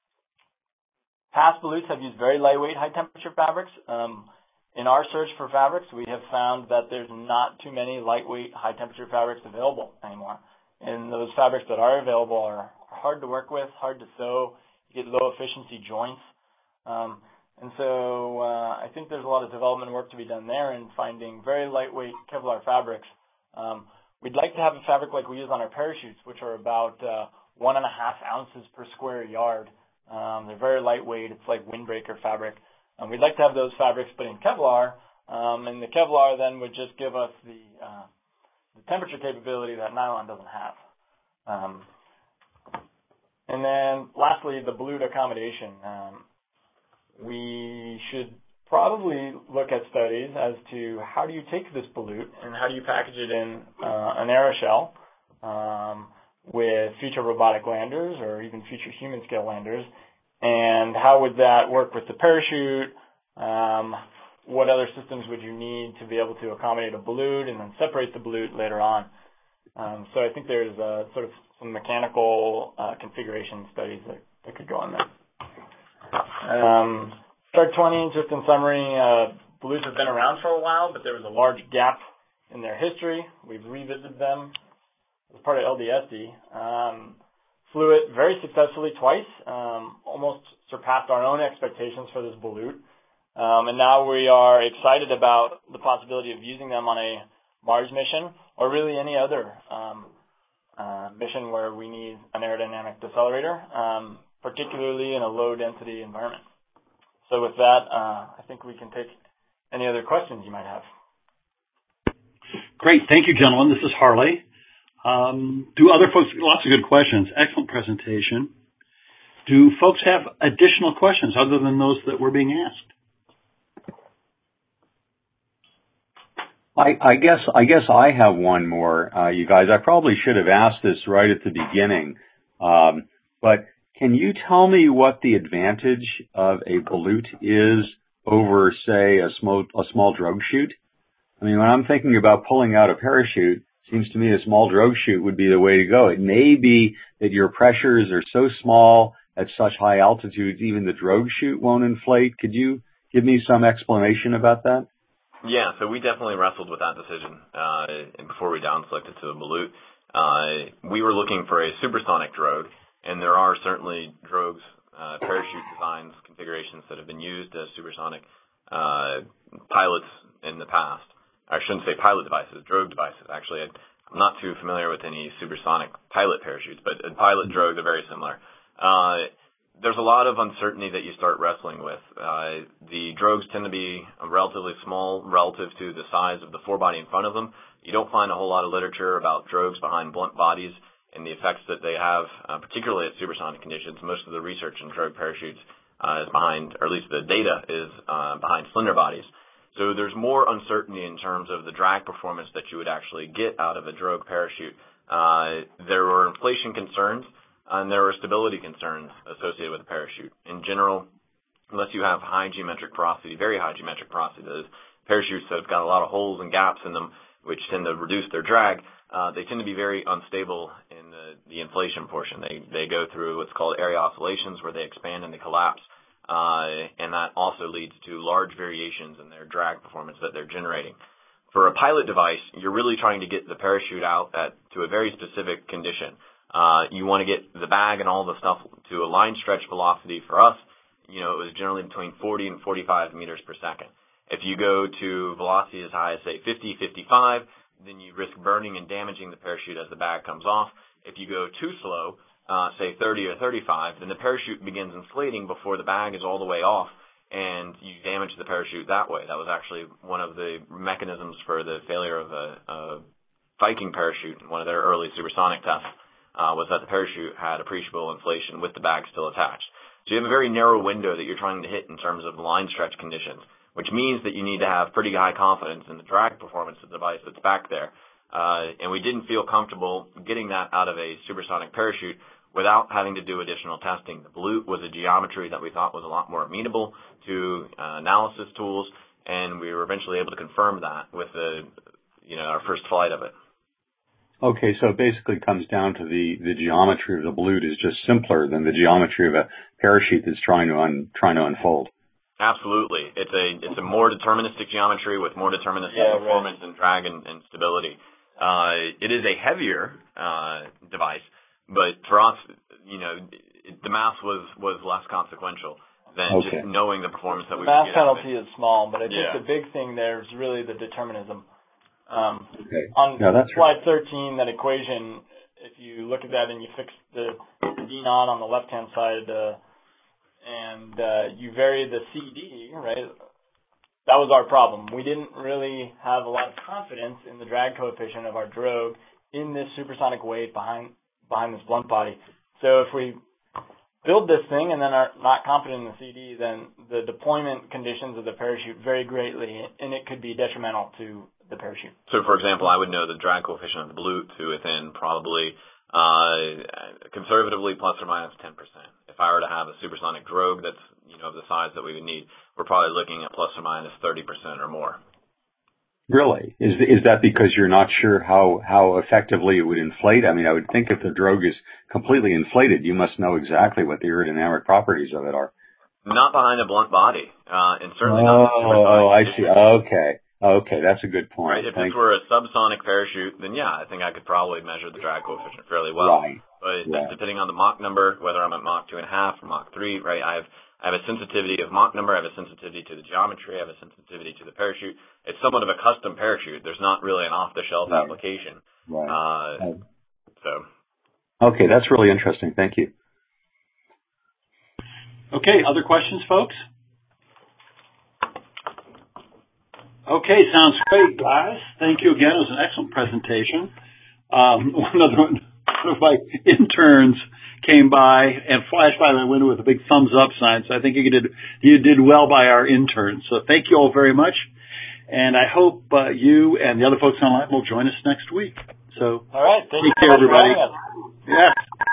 past bolutes have used very lightweight, high-temperature fabrics. Um, in our search for fabrics, we have found that there's not too many lightweight, high-temperature fabrics available anymore. And those fabrics that are available are hard to work with, hard to sew, you get low efficiency joints. Um, and so uh, I think there's a lot of development work to be done there in finding very lightweight Kevlar fabrics. Um, we'd like to have a fabric like we use on our parachutes, which are about uh, one and a half ounces per square yard. Um, they're very lightweight. It's like windbreaker fabric. Um, we'd like to have those fabrics put in Kevlar, um, and the Kevlar then would just give us the uh, the temperature capability that nylon doesn't have. Um, and then lastly, the bolute accommodation. Um, we should probably look at studies as to how do you take this bolute and how do you package it in uh, an aeroshell um, with future robotic landers or even future human scale landers, and how would that work with the parachute? Um, What other systems would you need to be able to accommodate a bolute and then separate the bolute later on? Um, so I think there's uh, sort of some mechanical uh, configuration studies that, that could go on there. Um, Chart twenty, just in summary, uh, bolutes have been around for a while, but there was a large gap in their history. We've revisited them as part of L D S D. Um, flew it very successfully twice, um, almost surpassed our own expectations for this Bolute. Um, and now we are excited about the possibility of using them on a Mars mission or really any other um, uh, mission where we need an aerodynamic decelerator, um, particularly in a low-density environment. So with that, uh, I think we can take any other questions you might have. Great. Thank you, gentlemen. This is Harley. Um, do other folks, lots of good questions. Excellent presentation. Do folks have additional questions other than those that were being asked? I, I guess I guess I have one more, uh, you guys. I probably should have asked this right at the beginning, um, but can you tell me what the advantage of a Bolute is over, say, a small a small drogue chute? I mean, when I'm thinking about pulling out a parachute, it seems to me a small drogue chute would be the way to go. It may be that your pressures are so small at such high altitudes, even the drogue chute won't inflate. Could you give me some explanation about that? Yeah, so we definitely wrestled with that decision uh, before we down-selected to the Bolute. Uh, we were looking for a supersonic drogue, and there are certainly drogues, uh, parachute designs, configurations that have been used as supersonic uh, pilots in the past. I shouldn't say pilot devices, drogue devices. Actually, I'm not too familiar with any supersonic pilot parachutes, but a pilot drogue, they're very similar. Uh, There's a lot of uncertainty that you start wrestling with. Uh, the drogues tend to be relatively small relative to the size of the forebody in front of them. You don't find a whole lot of literature about drogues behind blunt bodies and the effects that they have, uh, particularly at supersonic conditions. Most of the research in drogue parachutes uh, is behind, or at least the data is uh, behind slender bodies. So there's more uncertainty in terms of the drag performance that you would actually get out of a drogue parachute. Uh, there were inflation concerns. And there are stability concerns associated with the parachute. In general, unless you have high geometric porosity, very high geometric porosity, those parachutes that have got a lot of holes and gaps in them, which tend to reduce their drag, uh, they tend to be very unstable in the, the inflation portion. They they go through what's called area oscillations, where they expand and they collapse, uh, and that also leads to large variations in their drag performance that they're generating. For a pilot device, you're really trying to get the parachute out at to a very specific condition. Uh, you want to get the bag and all the stuff to a line stretch velocity. For us, you know, it was generally between forty and forty-five meters per second. If you go to velocity as high as, say, fifty, fifty-five, then you risk burning and damaging the parachute as the bag comes off. If you go too slow, uh, say thirty or thirty-five, then the parachute begins inflating before the bag is all the way off, and you damage the parachute that way. That was actually one of the mechanisms for the failure of a, a Viking parachute in one of their early supersonic tests. Uh, was that the parachute had appreciable inflation with the bag still attached. So you have a very narrow window that you're trying to hit in terms of line stretch conditions, which means that you need to have pretty high confidence in the drag performance of the device that's back there. Uh, and we didn't feel comfortable getting that out of a supersonic parachute without having to do additional testing. The Bolute was a geometry that we thought was a lot more amenable to uh, analysis tools, and we were eventually able to confirm that with the, you know, our first flight of it. Okay, so it basically comes down to the, the geometry of the Bolute is just simpler than the geometry of a parachute that's trying to un, trying to unfold. Absolutely, it's a it's a more deterministic geometry with more deterministic yeah, performance right. and drag and, and stability. Uh, it is a heavier uh, device, but for us, you know, it, the mass was was less consequential than okay. just knowing the performance that we the would get. Mass penalty is small, but I think yeah. the big thing there is really the determinism. Um, okay. On no, that's slide right. thirteen, that equation, if you look at that and you fix the D naught on the left-hand side uh, and uh, you vary the C D, right, that was our problem. We didn't really have a lot of confidence in the drag coefficient of our drogue in this supersonic weight behind behind this blunt body. So if we build this thing and then are not confident in the C D, then the deployment conditions of the parachute vary greatly, and it could be detrimental to the parachute. So, for example, I would know the drag coefficient of the Bolute to within probably uh, conservatively plus or minus ten percent. If I were to have a supersonic drogue that's, you know, of the size that we would need, we're probably looking at plus or minus thirty percent or more. Really? Is is that because you're not sure how, how effectively it would inflate? I mean, I would think if the drogue is completely inflated, you must know exactly what the aerodynamic properties of it are. Not behind a blunt body, uh, and certainly oh, not. Oh, I see. Okay. Okay, that's a good point. Right. If Thank this were a subsonic parachute, then yeah, I think I could probably measure the drag coefficient fairly well. Right. But Yeah. depending on the Mach number, whether I'm at Mach two and a half or Mach three, right, I have I have a sensitivity of Mach number, I have a sensitivity to the geometry, I have a sensitivity to the parachute. It's somewhat of a custom parachute. There's not really an off-the-shelf Right. application. Right. Uh, Right. so. Okay, that's really interesting. Thank you. Okay, other questions, folks? Okay, sounds great, guys. Thank you again. It was an excellent presentation. Um, one of the, one of my interns came by and flashed by my window with a big thumbs up sign. So I think you did you did well by our interns. So thank you all very much, and I hope uh, you and the other folks online will join us next week. So All right, thank you take care, so much for everybody. having us. Yes.